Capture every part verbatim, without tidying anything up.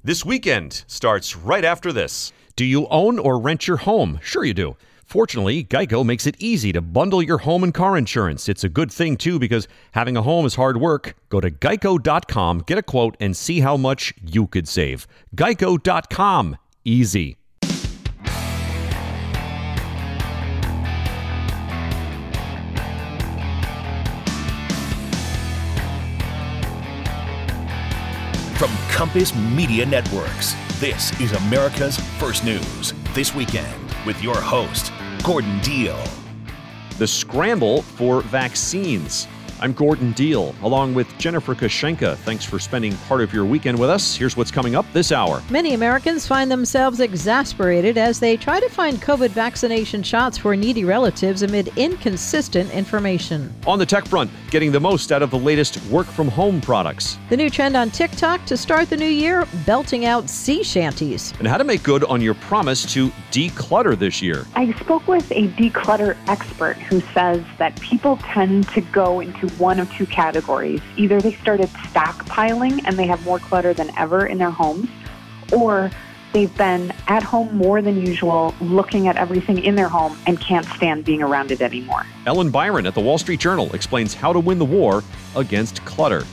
This weekend starts right after this. Do you own or rent your home? Sure you do. Fortunately, Geico makes it easy to bundle your home and car insurance. It's a good thing, too, because having a home is hard work. Go to geico dot com, get a quote, and see how much you could save. geico dot com. Easy. From Compass Media Networks, this is America's First News This Weekend with your host, Gordon Deal. The scramble for vaccines. I'm Gordon Deal, along with Jennifer Koshenka. Thanks for spending part of your weekend with us. Here's what's coming up this hour. Many Americans find themselves exasperated as they try to find COVID vaccination shots for needy relatives amid inconsistent information. On the tech front, getting the most out of the latest work-from-home products. The new trend on TikTok to start the new year, belting out sea shanties. And how to make good on your promise to declutter this year. I spoke with a declutter expert who says that people tend to go into one of two categories. Either they started stockpiling and they have more clutter than ever in their homes, or they've been at home more than usual, looking at everything in their home and can't stand being around it anymore. Ellen Byron at the Wall Street Journal explains how to win the war against clutter.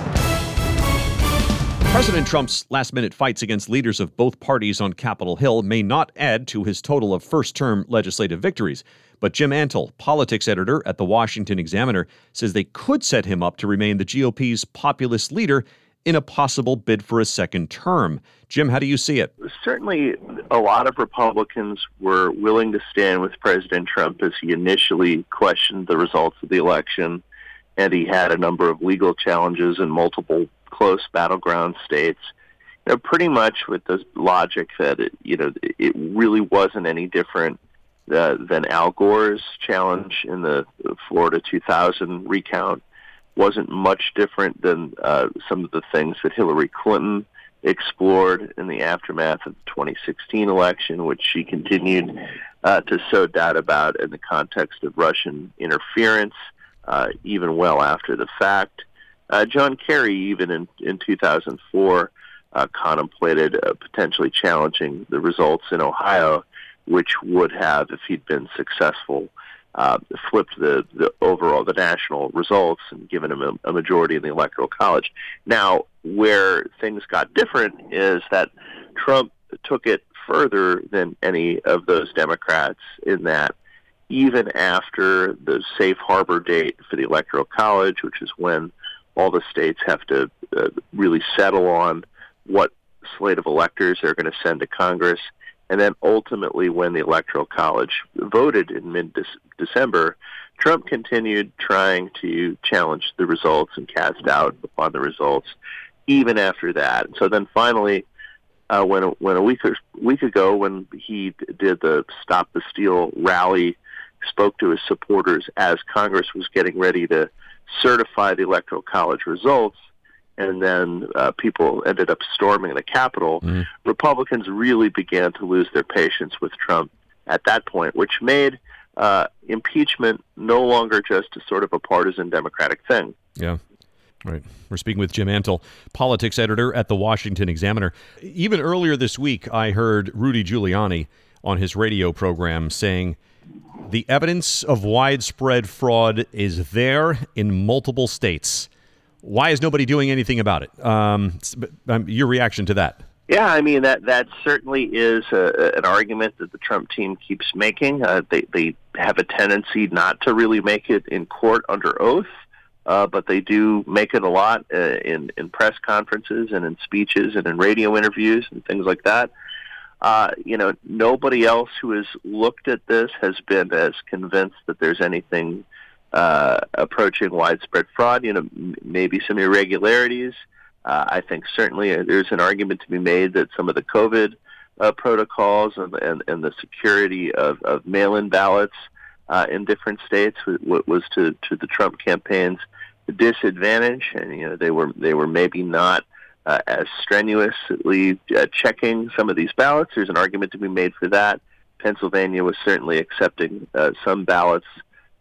President Trump's last-minute fights against leaders of both parties on Capitol Hill may not add to his total of first-term legislative victories. But Jim Antle, politics editor at the Washington Examiner, says they could set him up to remain the G O P's populist leader in a possible bid for a second term. Jim, how do you see it? Certainly, a lot of Republicans were willing to stand with President Trump as he initially questioned the results of the election, and he had a number of legal challenges in multiple close battleground states. You know, pretty much with the logic that it, you know, it really wasn't any different Uh, than Al Gore's challenge in the Florida two thousand recount, wasn't much different than uh, some of the things that Hillary Clinton explored in the aftermath of the twenty sixteen election, which she continued uh, to sow doubt about in the context of Russian interference, uh, even well after the fact. Uh, John Kerry, even in, in two thousand four, uh, contemplated uh, potentially challenging the results in Ohio, which would have, if he'd been successful, uh, flipped the, the overall, the national results and given him a, a majority in the Electoral College. Now, where things got different is that Trump took it further than any of those Democrats in that even after the safe harbor date for the Electoral College, which is when all the states have to uh, really settle on what slate of electors they're going to send to Congress, and then ultimately when the Electoral College voted in mid-December, Trump continued trying to challenge the results and cast doubt upon the results even after that. So then finally, uh, when, when a week, or, week ago when he did the Stop the Steal rally, spoke to his supporters as Congress was getting ready to certify the Electoral College results, and then uh, people ended up storming the Capitol, mm. Republicans really began to lose their patience with Trump at that point, which made uh, impeachment no longer just a sort of a partisan Democratic thing. Yeah. Right. We're speaking with Jim Antle, politics editor at the Washington Examiner. Even earlier this week, I heard Rudy Giuliani on his radio program saying the evidence of widespread fraud is there in multiple states. Why is nobody doing anything about it? Um, your reaction to that? Yeah, I mean, that, that certainly is a, an argument that the Trump team keeps making. Uh, they, they have a tendency not to really make it in court under oath, uh, but they do make it a lot uh, in, in press conferences and in speeches and in radio interviews and things like that. Uh, you know, nobody else who has looked at this has been as convinced that there's anything Uh, approaching widespread fraud. You know, m- maybe some irregularities. Uh, I think certainly there's an argument to be made that some of the COVID uh, protocols and, and, and the security of, of mail-in ballots uh, in different states w- was to, to the Trump campaign's disadvantage, and you know they were they were maybe not uh, as strenuously uh, checking some of these ballots. There's an argument to be made for that. Pennsylvania was certainly accepting uh, some ballots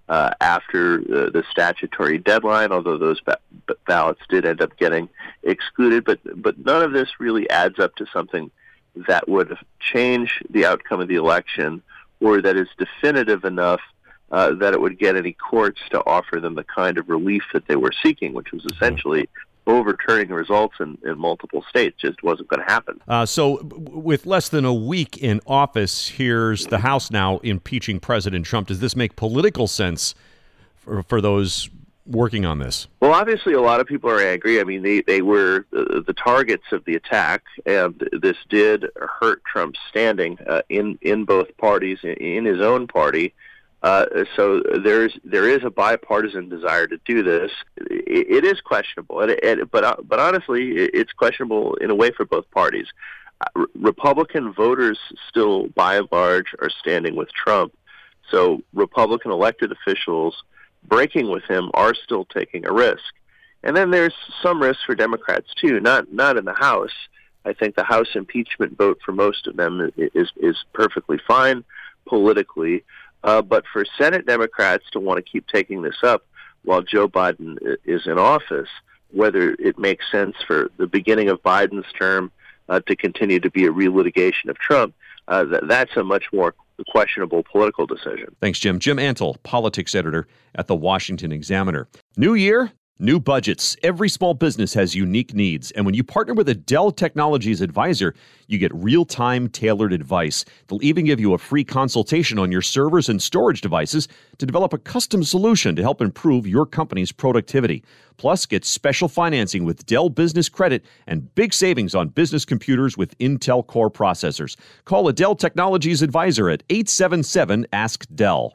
uh, after the, the statutory deadline, although those ba- ballots did end up getting excluded. But, but none of this really adds up to something that would change the outcome of the election or that is definitive enough uh, that it would get any courts to offer them the kind of relief that they were seeking, which was essentially overturning results in, in multiple states. Just wasn't going to happen. Uh, so w- with less than a week in office, here's the House now impeaching President Trump. Does this make political sense for, for those working on this? Well, obviously, a lot of people are angry. I mean, they, they were uh, the targets of the attack, and this did hurt Trump's standing uh, in, in both parties, in his own party. Uh, so there's there is a bipartisan desire to do this. It, it is questionable, and it, and, but uh, but honestly, it's questionable in a way for both parties. Uh, Republican voters still, by and large, are standing with Trump. So Republican elected officials breaking with him are still taking a risk. And then there's some risk for Democrats too. Not not in the House. I think the House impeachment vote for most of them is is perfectly fine politically. Uh, but for Senate Democrats to want to keep taking this up while Joe Biden is in office, whether it makes sense for the beginning of Biden's term uh, to continue to be a relitigation of Trump, uh, th- that's a much more questionable political decision. Thanks, Jim. Jim Antle, politics editor at the Washington Examiner. New year, new budgets. Every small business has unique needs, and when you partner with a Dell Technologies advisor, you get real-time tailored advice. They'll even give you a free consultation on your servers and storage devices to develop a custom solution to help improve your company's productivity. Plus, get special financing with Dell Business Credit and big savings on business computers with Intel Core processors. Call a Dell Technologies advisor at eight seven seven, ask Dell.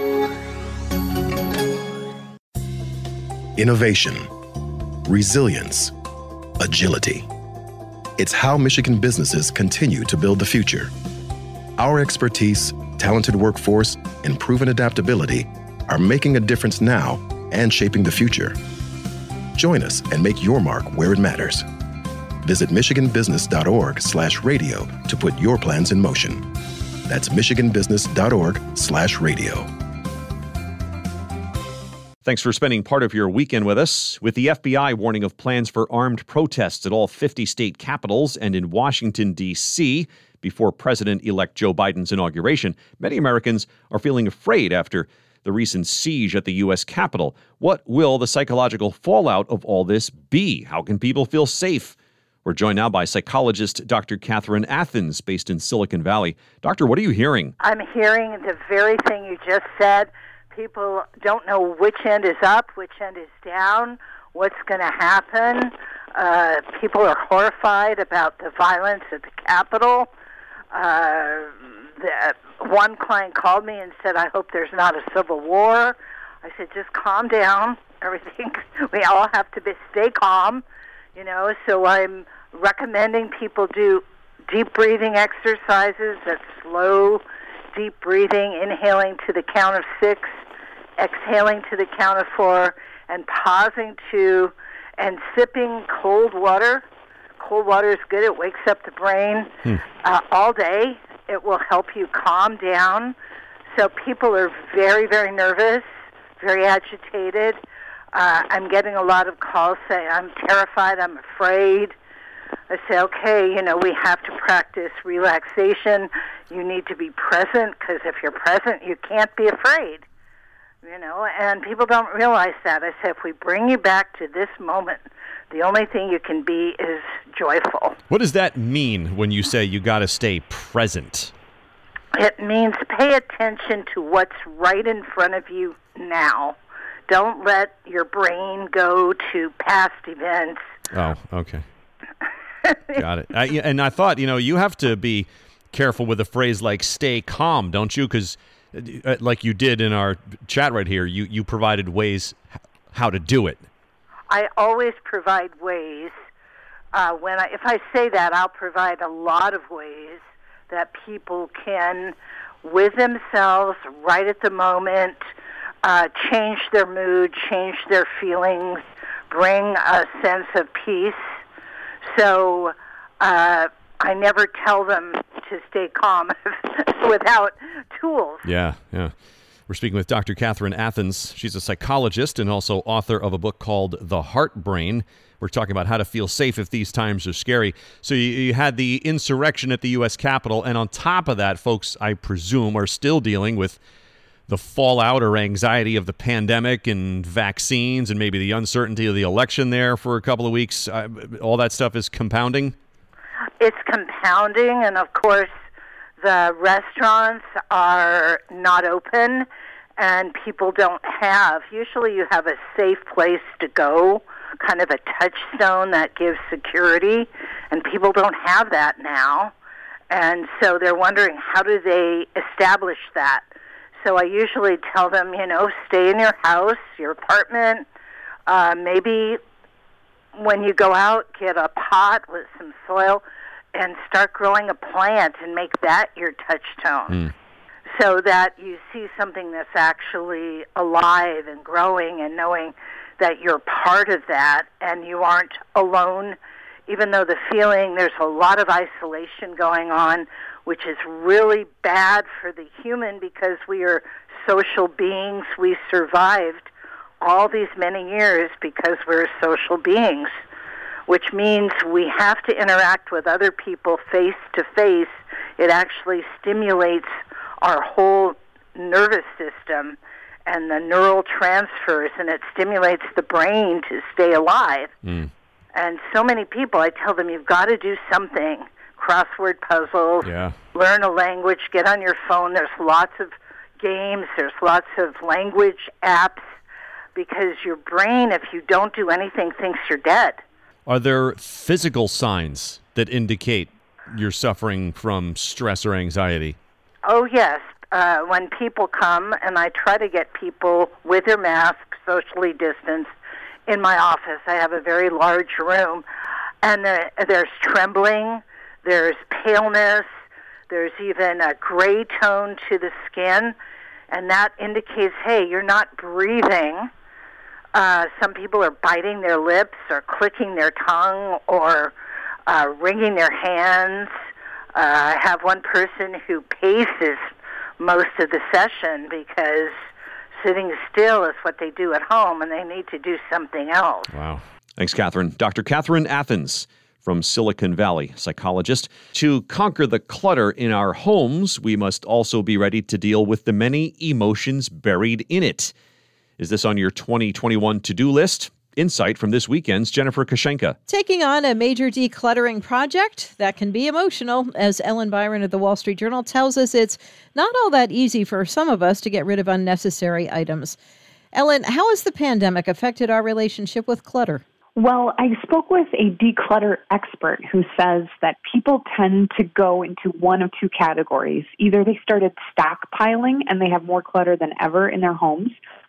Innovation, resilience, agility. It's how Michigan businesses continue to build the future. Our expertise, talented workforce, and proven adaptability are making a difference now and shaping the future. Join us and make your mark where it matters. Visit michiganbusiness.org slash radio to put your plans in motion. That's michiganbusiness.org slash radio. Thanks for spending part of your weekend with us. With the F B I warning of plans for armed protests at all fifty state capitals and in Washington, D C before President-elect Joe Biden's inauguration, many Americans are feeling afraid after the recent siege at the U S Capitol. What will the psychological fallout of all this be? How can people feel safe? We're joined now by psychologist Doctor Catherine Athens, based in Silicon Valley. Doctor, what are you hearing? I'm hearing the very thing you just said. People don't know which end is up, which end is down, what's going to happen. Uh, people are horrified about the violence at the Capitol. Uh, the, one client called me and said, I hope there's not a civil war. I said, just calm down. Everything, we all have to be, stay calm, you know. So I'm recommending people do deep breathing exercises, that's slow, deep breathing, inhaling to the count of six, exhaling to the count of four, and pausing to and sipping cold water. Cold water is good. It wakes up the brain hmm. uh, all day. It will help you calm down. So people are very, very nervous, very agitated. Uh, I'm getting a lot of calls saying, I'm terrified, I'm afraid. I say, okay, you know, we have to practice relaxation. You need to be present, because if you're present, you can't be afraid. You know, and people don't realize that. I say, if we bring you back to this moment, the only thing you can be is joyful. What does that mean when you say you got to stay present? It means pay attention to what's right in front of you now. Don't let your brain go to past events. Oh, okay. Got it. I, and I thought, you know, you have to be careful with a phrase like stay calm, don't you? Because like you did in our chat right here, you, you provided ways how to do it. I always provide ways. Uh, when I, if I say that, I'll provide a lot of ways that people can, with themselves, right at the moment, uh, change their mood, change their feelings, bring a sense of peace. So uh, I never tell them to stay calm without tools. Yeah, yeah. We're speaking with Doctor Catherine Athans. She's a psychologist and also author of a book called The Heart Brain. We're talking about how to feel safe if these times are scary. So you, you had the insurrection at the U S Capitol, and on top of that, folks, I presume, are still dealing with the fallout or anxiety of the pandemic and vaccines and maybe the uncertainty of the election there for a couple of weeks. Uh, all that stuff is compounding? It's compounding, and of course, the restaurants are not open, and people don't have. Usually you have a safe place to go, kind of a touchstone that gives security, and people don't have that now. And so they're wondering, how do they establish that? So I usually tell them, you know, stay in your house, your apartment. Uh, maybe when you go out, get a pot with some soil and start growing a plant and make that your touchstone, mm. so that you see something that's actually alive and growing, and knowing that you're part of that and you aren't alone, even though the feeling, there's a lot of isolation going on, which is really bad for the human because we are social beings. We survived all these many years because we're social beings, which means we have to interact with other people face to face. It actually stimulates our whole nervous system and the neural transfers, and it stimulates the brain to stay alive. Mm. And so many people, I tell them, you've got to do something. Crossword puzzles, yeah. Learn a language, get on your phone. There's lots of games, there's lots of language apps, because your brain, if you don't do anything, thinks you're dead. Are there physical signs that indicate you're suffering from stress or anxiety? Oh, yes. Uh, when people come, and I try to get people with their mask, socially distanced, in my office. I have a very large room, and there, there's trembling, there's paleness, there's even a gray tone to the skin, and that indicates, hey, you're not breathing. Uh, some people are biting their lips or clicking their tongue or uh, wringing their hands. Uh, I have one person who paces most of the session because sitting still is what they do at home, and they need to do something else. Wow. Thanks, Catherine. Doctor Catherine Athans from Silicon Valley, psychologist. To conquer the clutter in our homes, we must also be ready to deal with the many emotions buried in it. Is this on your twenty twenty-one to-do list? Insight from this weekend's Jennifer Kashenka. Taking on a major decluttering project that can be emotional, as Ellen Byron of the Wall Street Journal tells us, it's not all that easy for some of us to get rid of unnecessary items. Ellen, how has the pandemic affected our relationship with clutter? Well, I spoke with a declutter expert who says that people tend to go into one of two categories. Either they started stockpiling and they have more clutter than ever in their homes,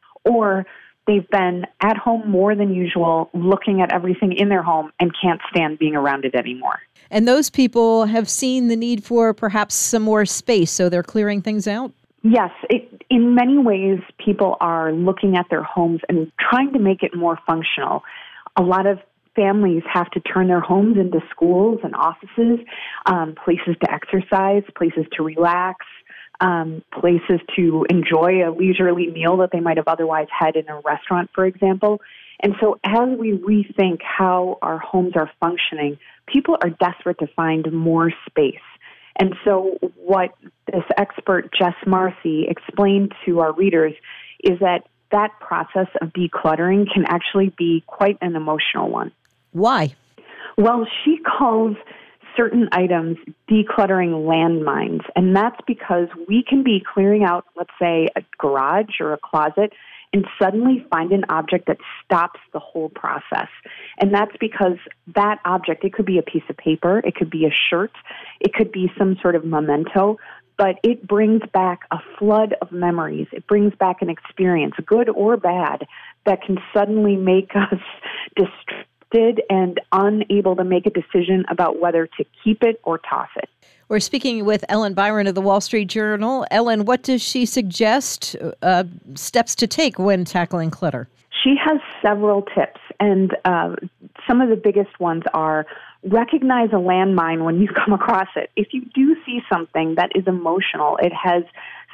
or they've been at home more than usual, looking at everything in their home and can't stand being around it anymore. And those people have seen the need for perhaps some more space, so they're clearing things out? Yes. It, in many ways, people are looking at their homes and trying to make it more functional. A lot of families have to turn their homes into schools and offices, um, places to exercise, places to relax, Um, places to enjoy a leisurely meal that they might have otherwise had in a restaurant, for example. And so as we rethink how our homes are functioning, people are desperate to find more space. And so what this expert, Jess Marcy, explained to our readers is that that process of decluttering can actually be quite an emotional one. Why? Well, she calls certain items decluttering landmines, and that's because we can be clearing out, let's say, a garage or a closet, and suddenly find an object that stops the whole process. And that's because that object, it could be a piece of paper, it could be a shirt, it could be some sort of memento, but it brings back a flood of memories. It brings back an experience, good or bad, that can suddenly make us distracted and unable to make a decision about whether to keep it or toss it. We're speaking with Ellen Byron of the Wall Street Journal. Ellen, what does she suggest uh, steps to take when tackling clutter? She has several tips, and uh, some of the biggest ones are recognize a landmine when you come across it. If you do see something that is emotional, it has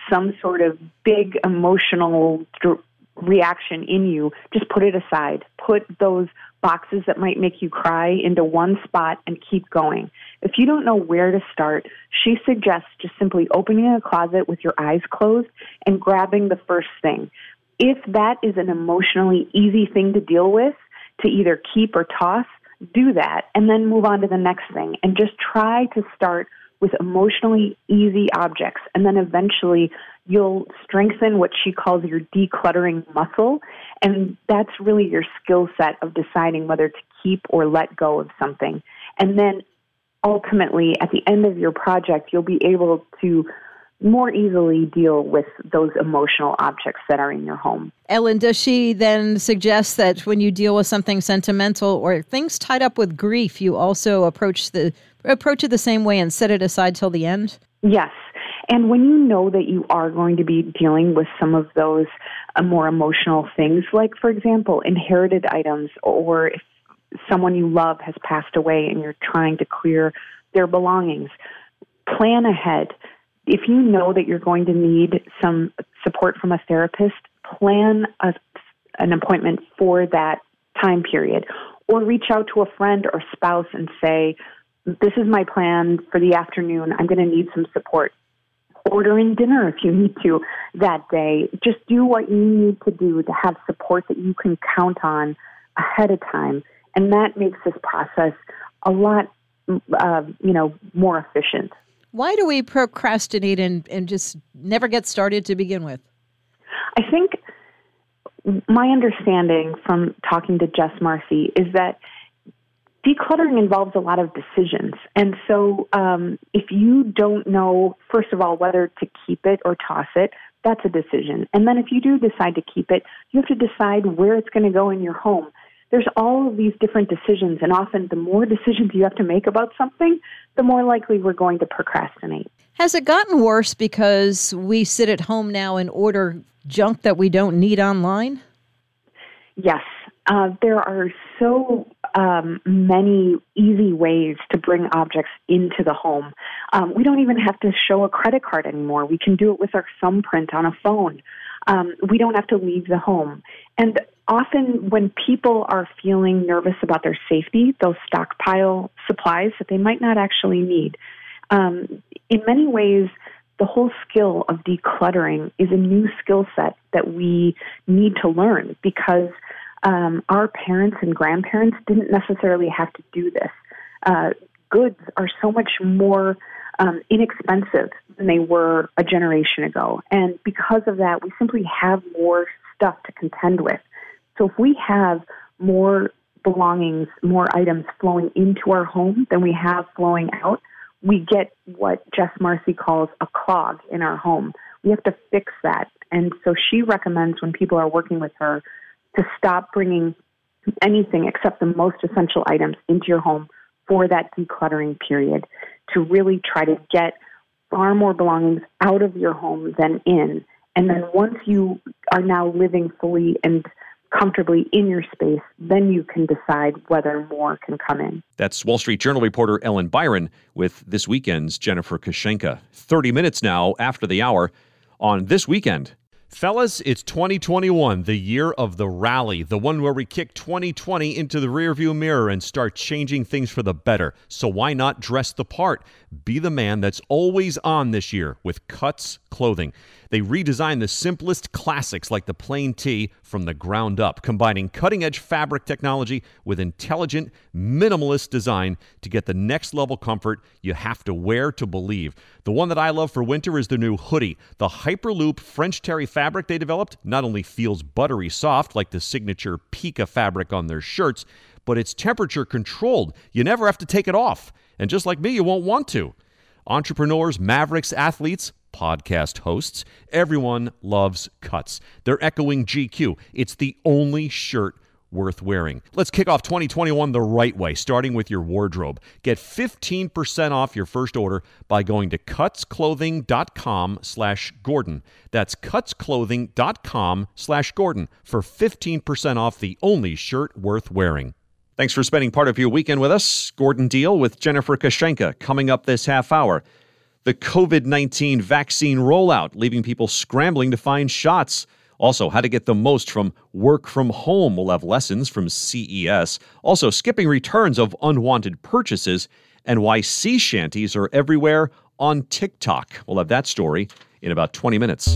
some sort of big emotional reaction in you, just put it aside. Put those boxes that might make you cry into one spot and keep going. If you don't know where to start, she suggests just simply opening a closet with your eyes closed and grabbing the first thing. If that is an emotionally easy thing to deal with, to either keep or toss, do that and then move on to the next thing. And just try to start with emotionally easy objects. And then eventually you'll strengthen what she calls your decluttering muscle. And that's really your skill set of deciding whether to keep or let go of something. And then ultimately, at the end of your project, you'll be able to more easily deal with those emotional objects that are in your home. Ellen, does she then suggest that when you deal with something sentimental or things tied up with grief, you also approach the approach it the same way and set it aside till the end? Yes. And when you know that you are going to be dealing with some of those uh, more emotional things, like, for example, inherited items, or if someone you love has passed away and you're trying to clear their belongings, plan ahead. If you know that you're going to need some support from a therapist, plan a, an appointment for that time period, or reach out to a friend or spouse and say, this is my plan for the afternoon. I'm going to need some support. Order in dinner if you need to that day. Just do what you need to do to have support that you can count on ahead of time. And that makes this process a lot, uh, you know, more efficient. Why do we procrastinate and, and just never get started to begin with? I think my understanding from talking to Jess Marcy is that decluttering involves a lot of decisions. And so um, if you don't know, first of all, whether to keep it or toss it, that's a decision. And then if you do decide to keep it, you have to decide where it's going to go in your home. There's all of these different decisions, and often the more decisions you have to make about something, the more likely we're going to procrastinate. Has it gotten worse because we sit at home now and order junk that we don't need online? Yes. Uh, there are so um, many easy ways to bring objects into the home. Um, we don't even have to show a credit card anymore. We can do it with our thumbprint on a phone. Um, we don't have to leave the home. And often when people are feeling nervous about their safety, they'll stockpile supplies that they might not actually need. Um, in many ways, the whole skill of decluttering is a new skill set that we need to learn because um, our parents and grandparents didn't necessarily have to do this. Uh, goods are so much more um, inexpensive than they were a generation ago. And because of that, we simply have more stuff to contend with. So if we have more belongings, more items flowing into our home than we have flowing out, we get what Jess Marcy calls a clog in our home. We have to fix that. And so she recommends when people are working with her to stop bringing anything except the most essential items into your home for that decluttering period, to really try to get far more belongings out of your home than in. And then once you are now living fully and comfortably in your space, then you can decide whether more can come in. That's Wall Street Journal reporter Ellen Byron with this weekend's Jennifer Kushenka. thirty minutes now after the hour on This Weekend. Fellas, it's twenty twenty-one, the year of the rally, the one where we kick twenty twenty into the rearview mirror and start changing things for the better. So why not dress the part? Be the man that's always on this year with Cuts Clothing. They redesigned the simplest classics like the plain tee from the ground up, combining cutting-edge fabric technology with intelligent, minimalist design to get the next level comfort you have to wear to believe. The one that I love for winter is their new hoodie. The Hyperloop French terry fabric they developed not only feels buttery soft like the signature Pika fabric on their shirts, but it's temperature controlled. You never have to take it off. And just like me, you won't want to. Entrepreneurs, mavericks, athletes, podcast hosts, everyone loves Cuts. They're echoing G Q. It's the only shirt worth wearing. Let's kick off twenty twenty-one the right way, starting with your wardrobe. Get fifteen percent off your first order by going to cutsclothing.com slash Gordon. That's cutsclothing.com slash Gordon for fifteen percent off the only shirt worth wearing. Thanks for spending part of your weekend with us. Gordon Deal with Jennifer Kushenka coming up this half hour. the COVID nineteen vaccine rollout, leaving people scrambling to find shots. Also, how to get the most from work from home. We'll have lessons from C E S. Also, skipping returns of unwanted purchases and why sea shanties are everywhere on TikTok. We'll have that story in about twenty minutes.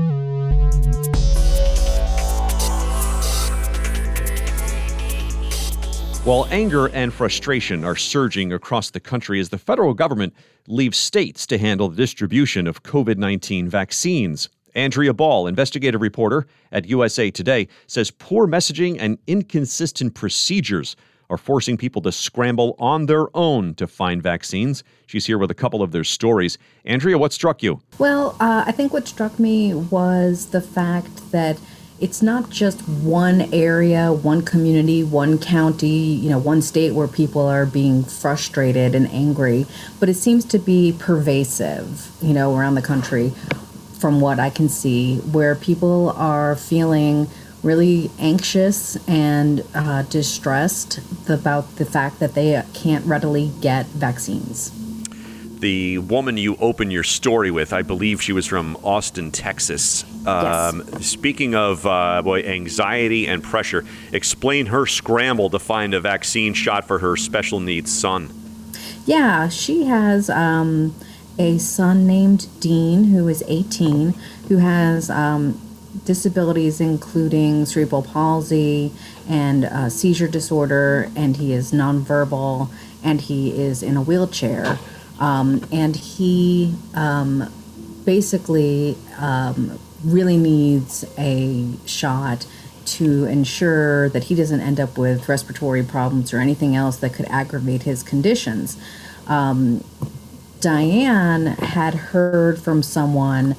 While anger and frustration are surging across the country as the federal government leaves states to handle the distribution of COVID nineteen vaccines, Andrea Ball, investigative reporter at U S A Today, says poor messaging and inconsistent procedures are forcing people to scramble on their own to find vaccines. She's here with a couple of their stories. Andrea, what struck you? Well, uh, I think what struck me was the fact that it's not just one area, one community, one county, you know, one state where people are being frustrated and angry, but it seems to be pervasive, you know, around the country from what I can see, where people are feeling really anxious and uh, distressed about the fact that they can't readily get vaccines. The woman you open your story with, I believe she was from Austin, Texas. Um, yes. Speaking of uh, boy, anxiety and pressure, explain her scramble to find a vaccine shot for her special needs son. Yeah, she has um, a son named Dean, who is eighteen, who has um, disabilities including cerebral palsy and uh, seizure disorder, and he is nonverbal, and he is in a wheelchair. Um, and he um, basically um, really needs a shot to ensure that he doesn't end up with respiratory problems or anything else that could aggravate his conditions. Um, Diane had heard from someone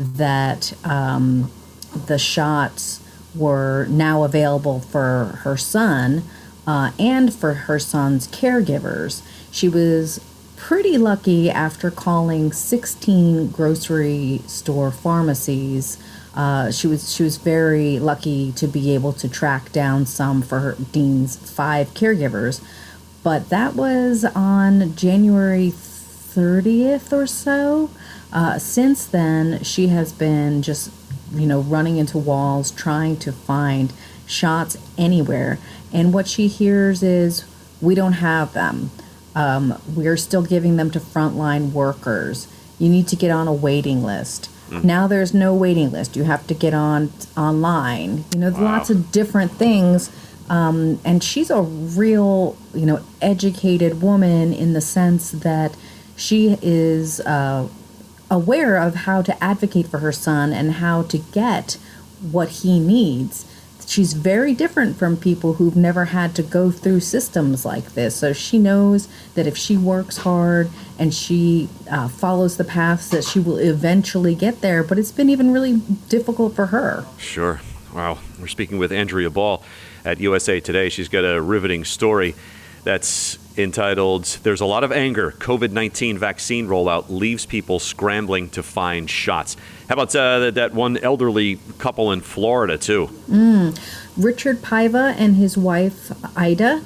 that um, the shots were now available for her son uh, and for her son's caregivers. She was pretty lucky after calling sixteen grocery store pharmacies. Uh, she was she was very lucky to be able to track down some for her, Dean's five caregivers. But that was on January thirtieth or so. Uh, since then, she has been just, you know, running into walls trying to find shots anywhere. And what she hears is, we don't have them. Um, we're still giving them to frontline workers. You need to get on a waiting list. Mm. Now there's no waiting list. You have to get on online. You know, wow. Lots of different things. Um, and she's a real, you know, educated woman in the sense that she is uh, aware of how to advocate for her son and how to get what he needs. She's very different from people who've never had to go through systems like this. So she knows that if she works hard and she uh, follows the paths, that she will eventually get there. But it's been even really difficult for her. Sure. Wow. We're speaking with Andrea Ball at U S A Today. She's got a riveting story that's entitled, "There's a lot of anger. COVID nineteen vaccine rollout leaves people scrambling to find shots." How about uh, that one elderly couple in Florida, too? Mm. Richard Paiva and his wife, Ida.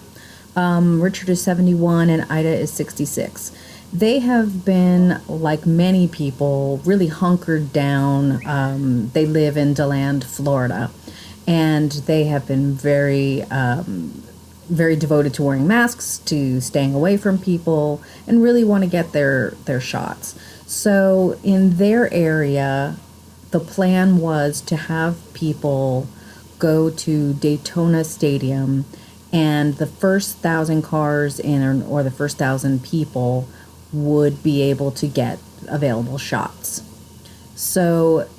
Um, Richard is seventy-one and Ida is sixty-six. They have been, like many people, really hunkered down. Um, they live in DeLand, Florida, and they have been very... Um, very devoted to wearing masks, to staying away from people, and really want to get their, their shots. So in their area, the plan was to have people go to Daytona Stadium, and the first thousand cars in, or, or the first thousand people would be able to get available shots. So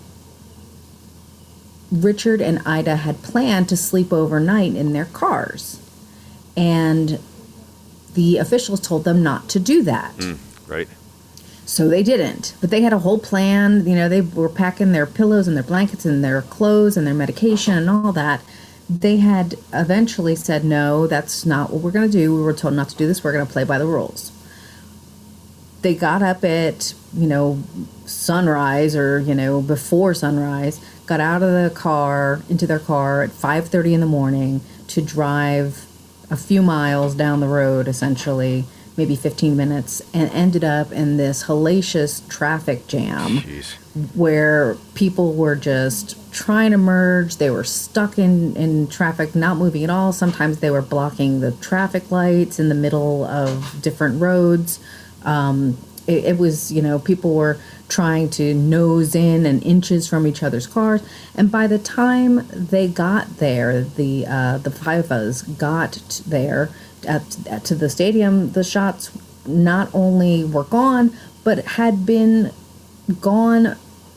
Richard and Ida had planned to sleep overnight in their cars. And the officials told them not to do that. Mm, right. So they didn't. But they had a whole plan. You know, they were packing their pillows and their blankets and their clothes and their medication and all that. They had eventually said, no, that's not what we're going to do. We were told not to do this. We're going to play by the rules. They got up at, you know, sunrise or, you know, before sunrise, got out of the car, into their car at five thirty in the morning to drive a few miles down the road, essentially, maybe fifteen minutes, and ended up in this hellacious traffic jam. Jeez. Where people were just trying to merge. They were stuck in, in traffic, not moving at all. Sometimes they were blocking the traffic lights in the middle of different roads. Um, it, it was, you know, people were trying to nose in and inches from each other's cars. And by the time they got there, the uh, the five of us got t- there at, at, to the stadium, the shots not only were gone, but had been gone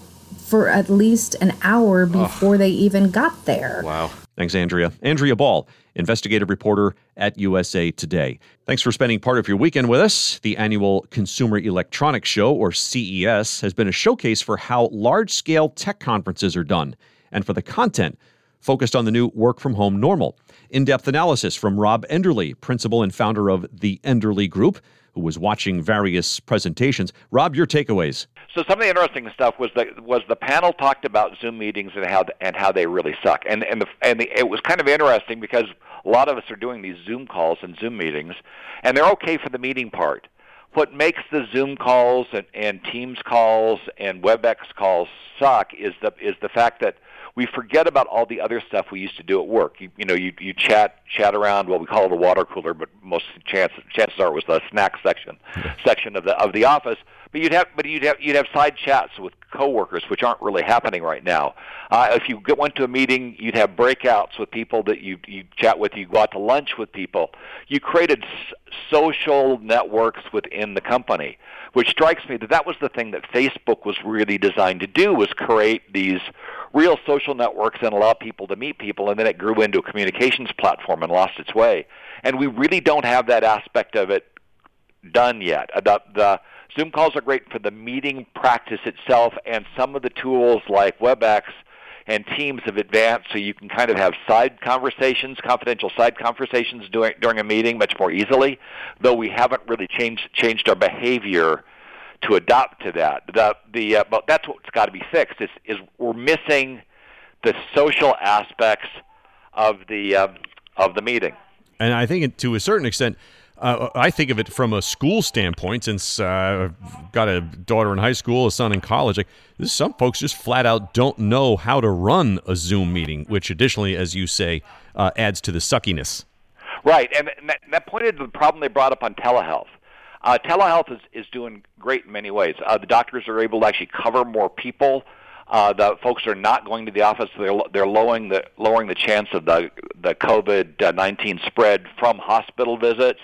for at least an hour before oh. they even got there. Wow. Thanks, Andrea. Andrea Ball, investigative reporter at U S A Today. Thanks for spending part of your weekend with us. The annual Consumer Electronics Show, or C E S, has been a showcase for how large-scale tech conferences are done, and for the content focused on the new work-from-home normal. In-depth analysis from Rob Enderle, principal and founder of the Enderle Group, who was watching various presentations. Rob, your takeaways. So some of the interesting stuff was the was the panel talked about Zoom meetings and how and how they really suck. And and the and the, it was kind of interesting because a lot of us are doing these Zoom calls and Zoom meetings, and they're okay for the meeting part. What makes the Zoom calls and, and Teams calls and WebEx calls suck is the is the fact that we forget about all the other stuff we used to do at work. You, you know, you you chat chat around what we call the water cooler, but most chances chances are it was the snack section yeah. section of the of the office. But you'd have but you'd have you'd have side chats with coworkers, which aren't really happening right now. Uh, if you went to a meeting, you'd have breakouts with people that you you chat with. You go out to lunch with people. You created s- social networks within the company, which strikes me that that was the thing that Facebook was really designed to do, was create these real social networks and allow people to meet people, and then it grew into a communications platform and lost its way. And we really don't have that aspect of it done yet. The, the Zoom calls are great for the meeting practice itself, and some of the tools like WebEx and Teams have advanced so you can kind of have side conversations, confidential side conversations during, during a meeting much more easily, though we haven't really changed changed our behavior to adapt to that. The, the, uh, but that's what's got to be fixed, is, is we're missing the social aspects of the, uh, of the meeting. And I think to a certain extent, Uh, I think of it from a school standpoint, since uh, I've got a daughter in high school, a son in college. Like, this, some folks just flat out don't know how to run a Zoom meeting, which additionally, as you say, uh, adds to the suckiness. Right, and that, that pointed to the problem they brought up on telehealth. Uh, telehealth is, is doing great in many ways. Uh, the doctors are able to actually cover more people. Uh, the folks are not going to the office. They're they're lowering the lowering the chance of the the COVID nineteen spread from hospital visits.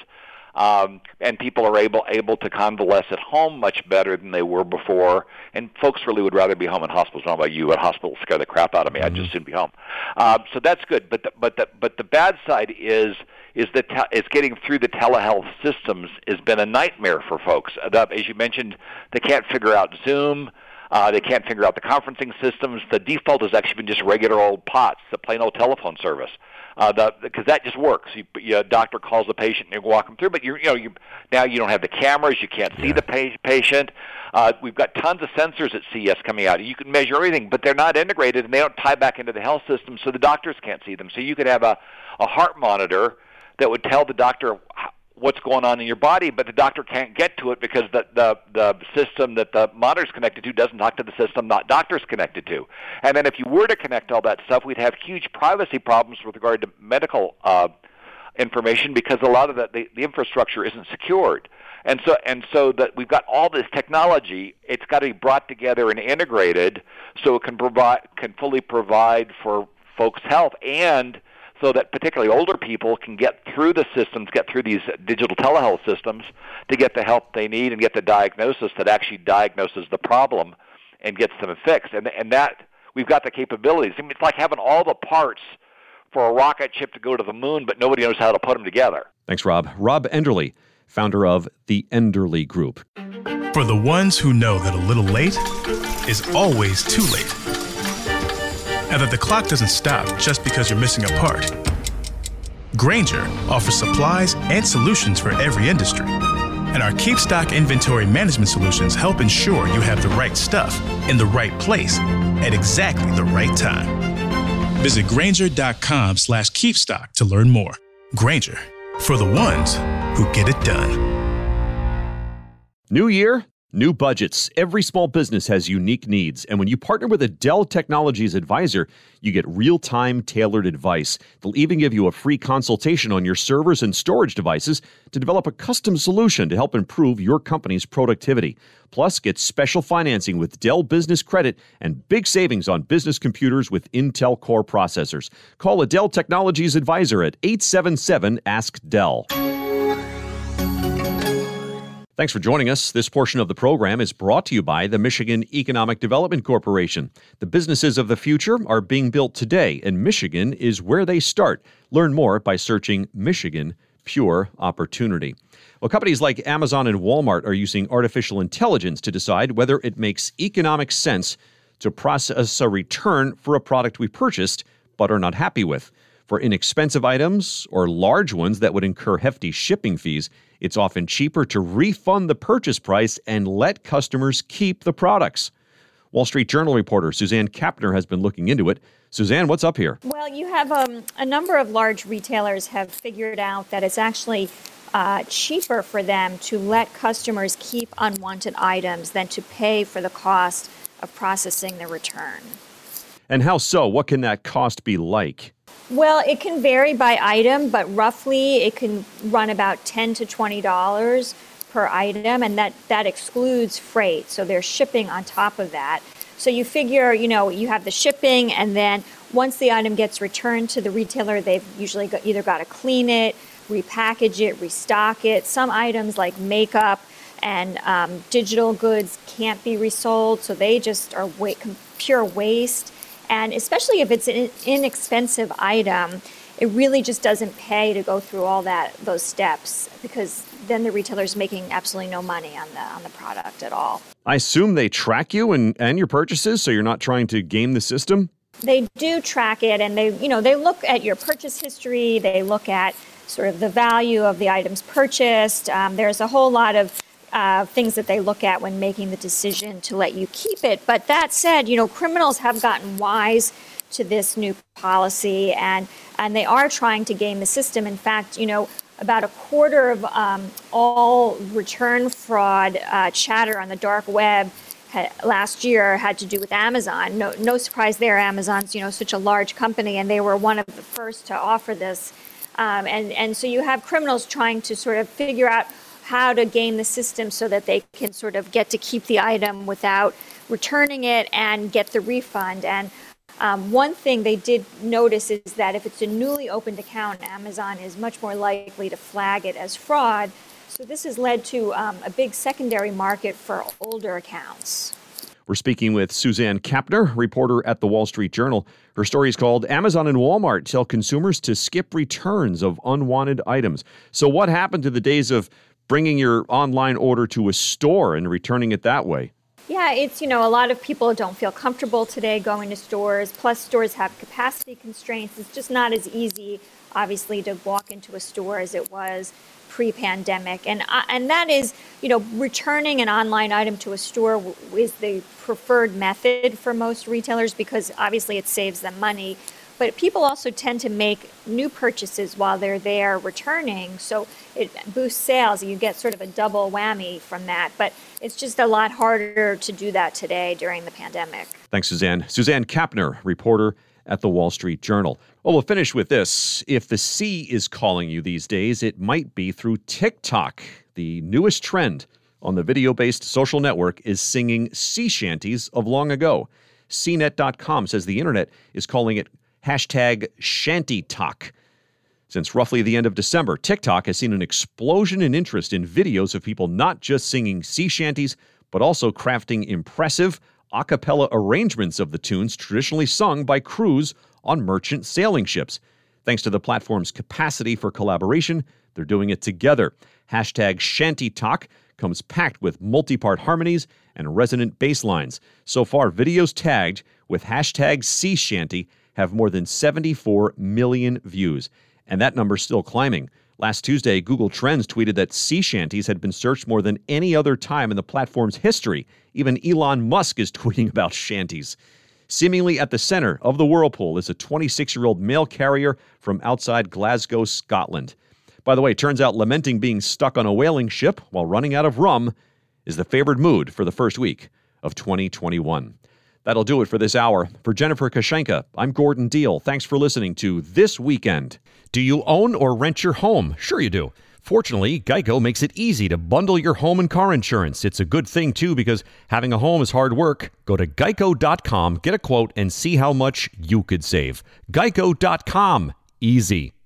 Um, and people are able able to convalesce at home much better than they were before. And folks really would rather be home in hospitals. I don't know about you, but hospitals scare the crap out of me. Mm-hmm. I'd just soon be home. Uh, so that's good. But the, but the but the bad side is is that te- is getting through the telehealth systems has been a nightmare for folks. The, as you mentioned, they can't figure out Zoom. Uh, they can't figure out the conferencing systems. The default has actually been just regular old P O T S, the plain old telephone service. Uh, the because that just works. You, you, a doctor calls the patient and you walk them through, but you you know you now you don't have the cameras. You can't see yeah. the pa- patient. Uh, we've got tons of sensors at C E S coming out. You can measure everything, but they're not integrated and they don't tie back into the health system, so the doctors can't see them. So you could have a, a heart monitor that would tell the doctor what's going on in your body, but the doctor can't get to it because the, the, the system that the monitor's connected to doesn't talk to the system that doctor's connected to. And then if you were to connect all that stuff, we'd have huge privacy problems with regard to medical uh, information because a lot of the, the, the infrastructure isn't secured. And so and so that we've got all this technology, it's got to be brought together and integrated so it can provide can fully provide for folks' health, and so that particularly older people can get through the systems, get through these digital telehealth systems to get the help they need and get the diagnosis that actually diagnoses the problem and gets them fixed. And and that we've got the capabilities. I mean, it's like having all the parts for a rocket ship to go to the moon, but nobody knows how to put them together. Thanks, Rob. Rob Enderle, founder of the Enderle Group. For the ones who know that a little late is always too late, and that the clock doesn't stop just because you're missing a part, Grainger offers supplies and solutions for every industry. And our KeepStock inventory management solutions help ensure you have the right stuff in the right place at exactly the right time. Visit Grainger.com slash KeepStock to learn more. Grainger, for the ones who get it done. New year, new budgets. Every small business has unique needs. And when you partner with a Dell Technologies advisor, you get real-time tailored advice. They'll even give you a free consultation on your servers and storage devices to develop a custom solution to help improve your company's productivity. Plus, get special financing with Dell Business Credit and big savings on business computers with Intel Core processors. Call a Dell Technologies advisor at eight seven seven, ask Dell. Thanks for joining us. This portion of the program is brought to you by the Michigan Economic Development Corporation. The businesses of the future are being built today, and Michigan is where they start. Learn more by searching Michigan Pure Opportunity. Well, companies like Amazon and Walmart are using artificial intelligence to decide whether it makes economic sense to process a return for a product we purchased but are not happy with. For inexpensive items or large ones that would incur hefty shipping fees, it's often cheaper to refund the purchase price and let customers keep the products. Wall Street Journal reporter Suzanne Kapner has been looking into it. Suzanne, what's up here? Well, you have um, a number of large retailers have figured out that it's actually uh, cheaper for them to let customers keep unwanted items than to pay for the cost of processing the return. And how so? What can that cost be like? Well, it can vary by item, but roughly it can run about ten to twenty dollars per item, and that, that excludes freight. So there's shipping on top of that. So you figure, you know, you have the shipping, and then once the item gets returned to the retailer, they've usually got, either got to clean it, repackage it, restock it. Some items like makeup and um, digital goods can't be resold, so they just are wa- pure waste. And especially if it's an inexpensive item, it really just doesn't pay to go through all that those steps, because then the retailer's making absolutely no money on the on the product at all. I assume they track you and, and your purchases, so you're not trying to game the system? They do track it, and they you know they look at your purchase history. They look at sort of the value of the items purchased. Um, there's a whole lot of Uh, things that they look at when making the decision to let you keep it. But that said, you know, criminals have gotten wise to this new policy, and and they are trying to game the system. In fact, you know, about a quarter of um, all return fraud uh, chatter on the dark web ha- last year had to do with Amazon. No, no surprise there. Amazon's, you know, such a large company, and they were one of the first to offer this. Um, and and so you have criminals trying to sort of figure out how to game the system so that they can sort of get to keep the item without returning it and get the refund. And um, one thing they did notice is that if it's a newly opened account, Amazon is much more likely to flag it as fraud. So this has led to um, a big secondary market for older accounts. We're speaking with Suzanne Kapner, reporter at the Wall Street Journal. Her story is called Amazon and Walmart Tell Consumers to Skip Returns of Unwanted Items. So what happened to the days of bringing your online order to a store and returning it that way? Yeah, it's, you know, a lot of people don't feel comfortable today going to stores. Plus, stores have capacity constraints. It's just not as easy, obviously, to walk into a store as it was pre-pandemic. And uh, and that is, you know, returning an online item to a store w- is the preferred method for most retailers because obviously it saves them money. But people also tend to make new purchases while they're there returning, so it boosts sales. You get sort of a double whammy from that. But it's just a lot harder to do that today during the pandemic. Thanks, Suzanne. Suzanne Kapner, reporter at the Wall Street Journal. Well, we'll finish with this. If the sea is calling you these days, it might be through TikTok. The newest trend on the video-based social network is singing sea shanties of long ago. C net dot com says the internet is calling it hashtag ShantyTok. Since roughly the end of December, TikTok has seen an explosion in interest in videos of people not just singing sea shanties, but also crafting impressive a cappella arrangements of the tunes traditionally sung by crews on merchant sailing ships. Thanks to the platform's capacity for collaboration, they're doing it together. Hashtag ShantyTok comes packed with multi-part harmonies and resonant bass lines. So far, videos tagged with hashtag Sea Shanty have more than seventy-four million views, and that number's still climbing. Last Tuesday, Google Trends tweeted that sea shanties had been searched more than any other time in the platform's history. Even Elon Musk is tweeting about shanties. Seemingly at the center of the whirlpool is a twenty-six-year-old mail carrier from outside Glasgow, Scotland. By the way, it turns out lamenting being stuck on a whaling ship while running out of rum is the favored mood for the first week of twenty twenty-one. That'll do it for this hour. For Jennifer Kashenka, I'm Gordon Deal. Thanks for listening to This Weekend. Do you own or rent your home? Sure you do. Fortunately, Geico makes it easy to bundle your home and car insurance. It's a good thing, too, because having a home is hard work. Go to geico dot com, get a quote, and see how much you could save. geico dot com. Easy.